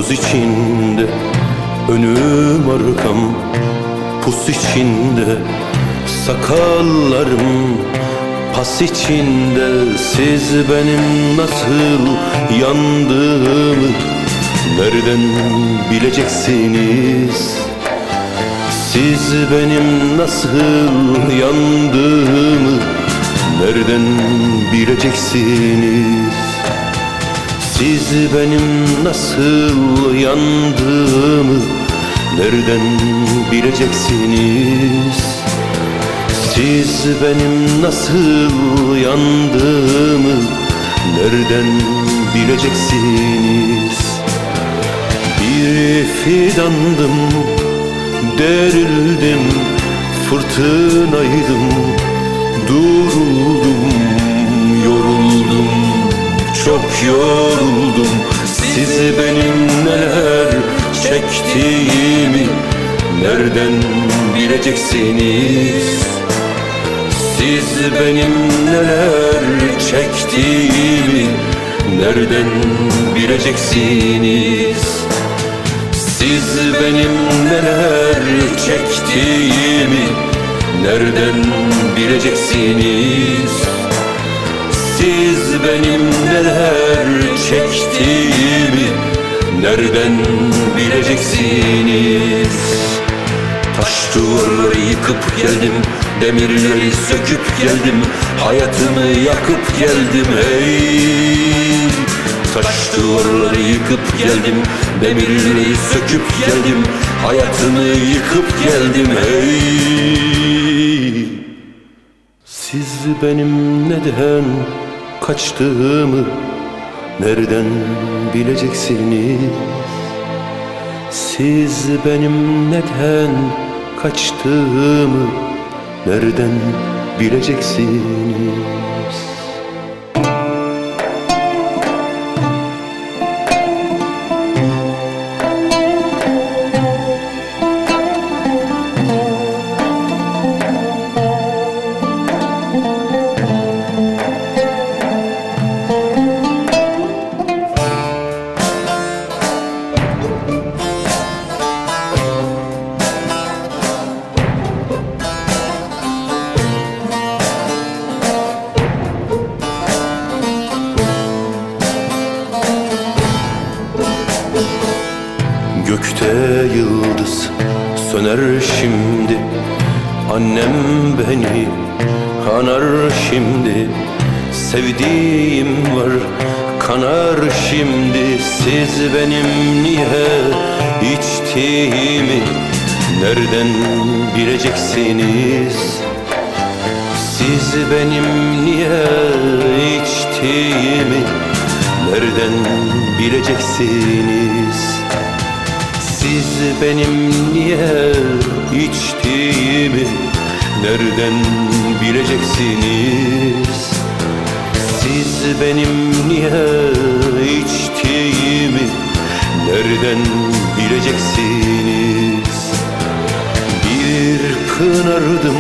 toz içinde, önüm arkam pus içinde, sakallarım pas içinde. Siz benim nasıl yandığımı nereden bileceksiniz? Siz benim nasıl yandığımı nereden bileceksiniz? Siz benim nasıl yandığımı nereden bileceksiniz? Siz benim nasıl yandığımı nereden bileceksiniz? Bir fidandım, derildim, fırtınaydım, duruldum, yoruldum, çok yoruldum. Siz benim neler çektiğimi nereden bileceksiniz? Siz benim neler çektiğimi nereden bileceksiniz? Siz benim neler çektiğimi nereden bileceksiniz? Siz benim neler çektiğimi nereden bileceksiniz? Taş duvarları yıkıp geldim, demirleri söküp geldim, hayatımı yakıp geldim hey. Taş duvarları yıkıp geldim, demirleri söküp geldim, hayatımı yıkıp geldim hey. Siz benim neden kaçtığımı nereden bileceksiniz? Siz benim neden kaçtığımı nereden bileceksiniz? Gökte yıldız söner şimdi, annem beni anar şimdi. Sevdiğim var kanar şimdi. Siz benim niye içtiğimi nereden bileceksiniz? Siz benim niye içtiğimi nereden bileceksiniz? Siz benim niye içtiğimi nereden bileceksiniz? Siz benim niye içtiğimi nereden bileceksiniz? Bir kınardım,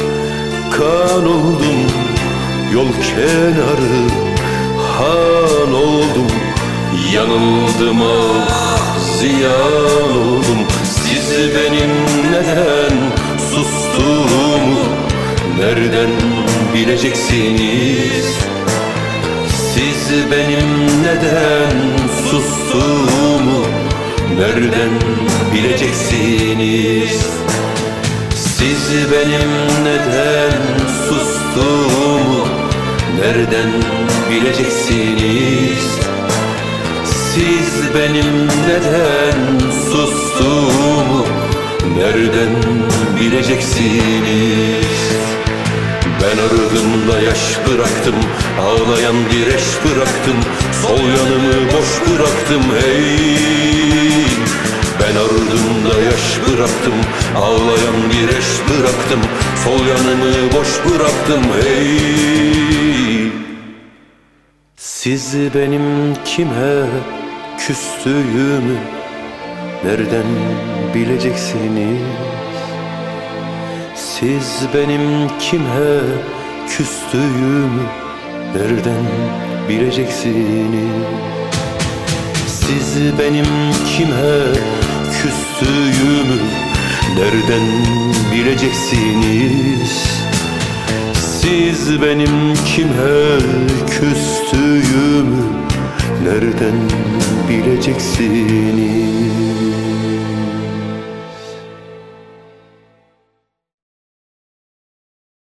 kan oldum, yol kenarı han oldum. Yanıldım ah, ziyan oldum. Siz benim neden sustuğumu nereden bileceksiniz? Siz benim neden sustuğumu nereden bileceksiniz? Siz benim neden sustuğumu nereden bileceksiniz? Siz benim neden sustuğumu nereden bileceksiniz? Ben ardımda yaş bıraktım, ağlayan bir eş bıraktım, sol yanımı boş bıraktım hey. Ben ardımda yaş bıraktım, ağlayan bir eş bıraktım, sol yanımı boş bıraktım hey. Siz benim kime küstüğümü nereden bileceksiniz? Siz benim kime küstüğümü nereden bileceksiniz? Siz benim kime küstüğümü nereden bileceksiniz? Siz benim kime küstüğümü nereden bileceksiniz?